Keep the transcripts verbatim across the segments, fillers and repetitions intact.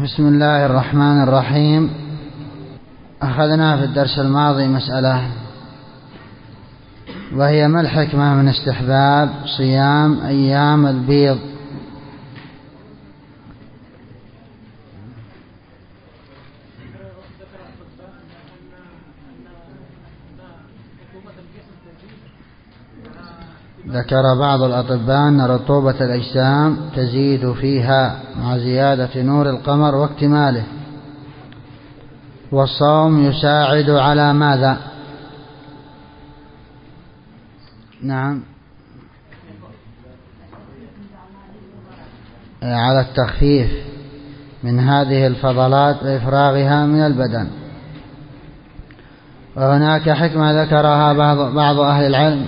بسم الله الرحمن الرحيم. أخذنا في الدرس الماضي مسألة، وهي ما الحكمة من استحباب صيام أيام البيض؟ ذكر بعض الأطباء أن رطوبة الأجسام تزيد فيها مع زيادة نور القمر واكتماله، والصوم يساعد على ماذا؟ نعم، على التخفيف من هذه الفضلات وإفراغها من البدن. وهناك حكمة ذكرها بعض, بعض أهل العلم،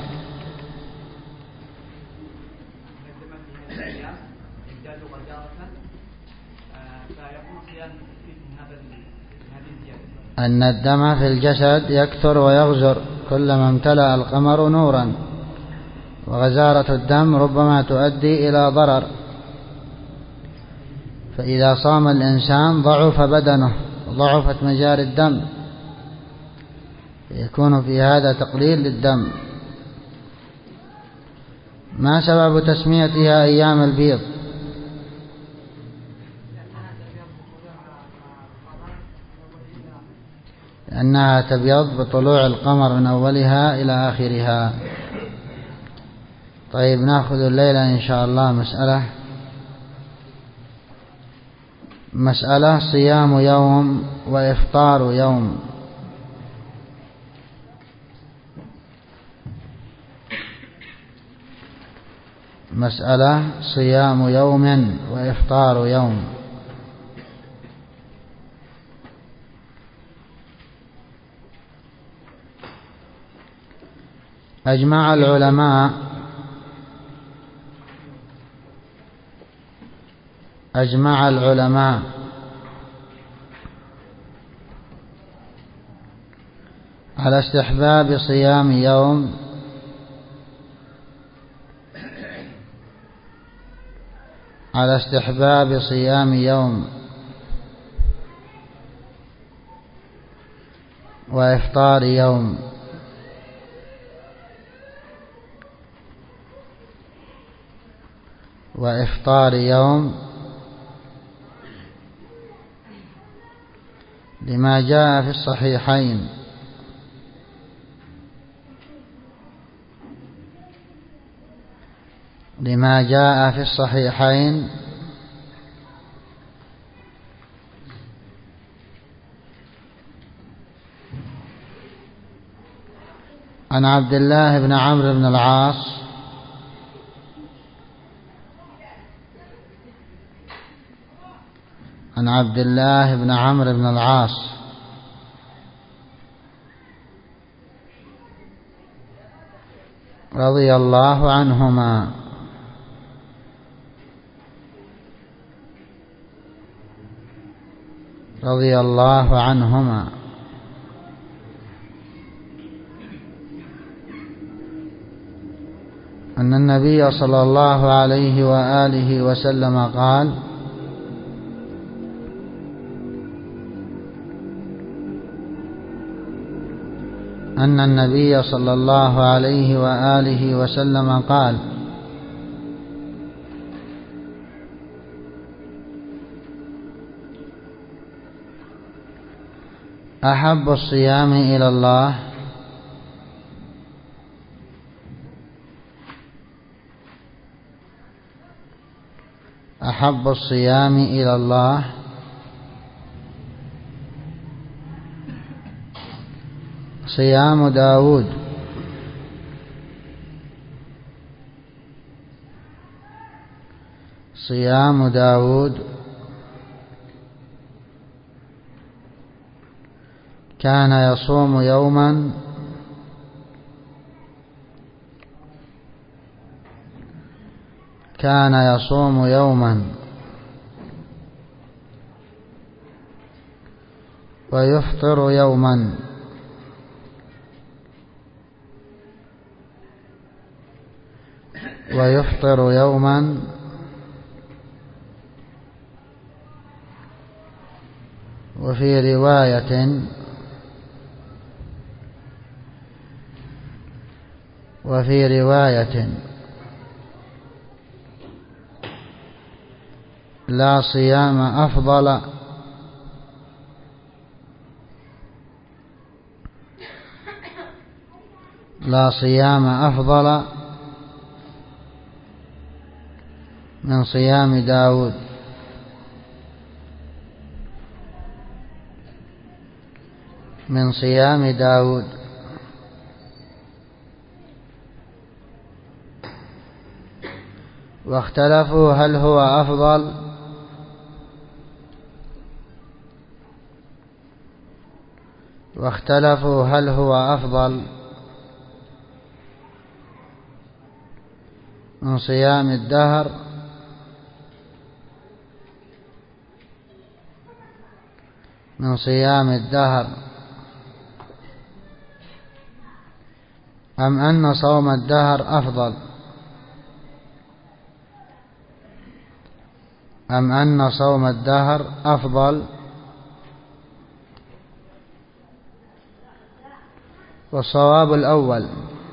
أن الدم في الجسد يكثر ويغزر كلما امتلأ القمر نورا، وغزارة الدم ربما تؤدي إلى ضرر، فإذا صام الإنسان ضعف بدنه وضعفت مجاري الدم، يكون في هذا تقليل للدم. ما سبب تسميتها أيام البيض؟ لأنها تبيض بطلوع القمر من أولها إلى آخرها. طيب، نأخذ الليلة إن شاء الله مسألة مسألة صيام يوم وإفطار يوم. مسألة صيام يوم وإفطار يوم. أجمع العلماء أجمع العلماء على استحباب صيام يوم على استحباب صيام يوم وإفطار يوم. وإفطار يوم لما جاء في الصحيحين لما جاء في الصحيحين عن عبد الله بن عمرو بن العاص عن عبد الله بن عمرو بن العاص رضي الله عنهما رضي الله عنهما أن النبي صلى الله عليه وآله وسلم قال: أن النبي صلى الله عليه وآله وسلم قال: أحب الصيام إلى الله أحب الصيام إلى الله صيام داود صيام داود كان يصوم يوما كان يصوم يوما ويفطر يوما ويفطر يوما وفي رواية وفي رواية لا صيام أفضل لا صيام أفضل من صيام داود من صيام داود واختلفوا هل هو أفضل واختلفوا هل هو أفضل من صيام الدهر من صيام الدهر أم أن صوم الدهر أفضل أم أن صوم الدهر أفضل والصواب الأول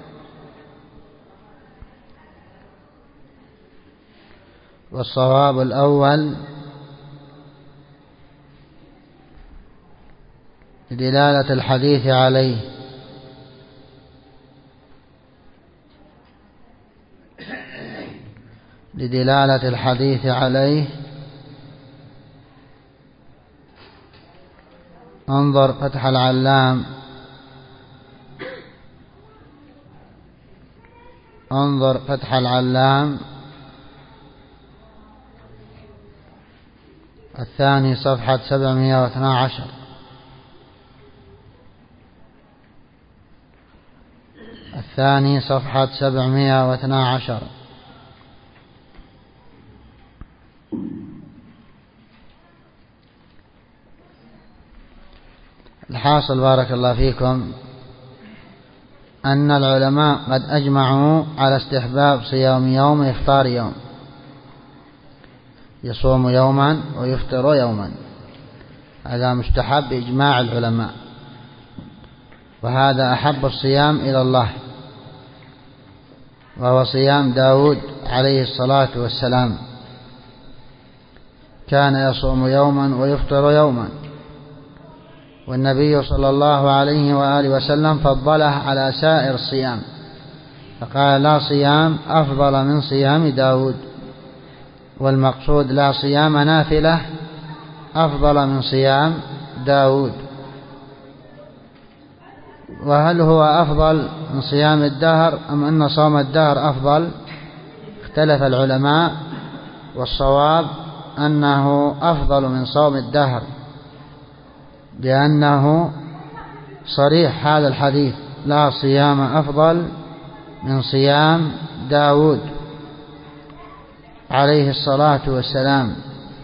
والصواب الأول لدلالة الحديث عليه لدلالة الحديث عليه انظر فتح العلام انظر فتح العلام الثاني صفحة سبعمائة واثني عشر الثاني صفحة سبعمائة واثني عشر الحاصل بارك الله فيكم أن العلماء قد أجمعوا على استحباب صيام يوم وإفطار يوم، يصوم يوما ويفطر يوما، هذا مستحب بإجماع العلماء، وهذا أحب الصيام إلى الله، وهو صيام داود عليه الصلاة والسلام، كان يصوم يوما ويفطر يوما، والنبي صلى الله عليه وآله وسلم فضله على سائر الصيام فقال لا صيام أفضل من صيام داود، والمقصود لا صيام نافلة أفضل من صيام داود. وهل هو أفضل من صيام الدهر أم أن صوم الدهر أفضل؟ اختلف العلماء، والصواب أنه أفضل من صوم الدهر، لأنه صريح هذا الحديث لا صيام أفضل من صيام داود عليه الصلاة والسلام.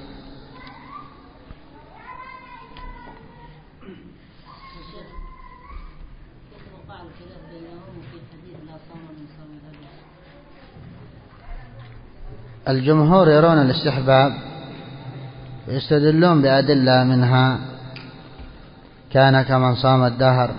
الجمهور يرون الاستحباب ويستدلون بأدلة، منها كان كمن صام الدهر،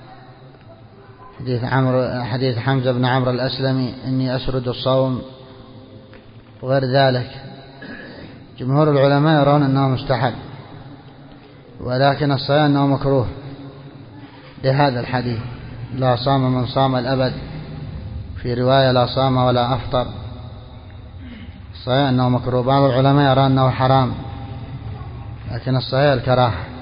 حديث عمرو حديث حمزة بن عمرو الأسلمي إني أسرد الصوم، وغير ذلك. جمهور العلماء يرون أنه مستحب، ولكن الصيام أنه مكروه لهذا الحديث لا صام من صام الأبد، في رواية لا صام ولا أفطر. الصيام أنه مكروه، بعض العلماء يرى أنه حرام، لكن الصحيح الكراهة.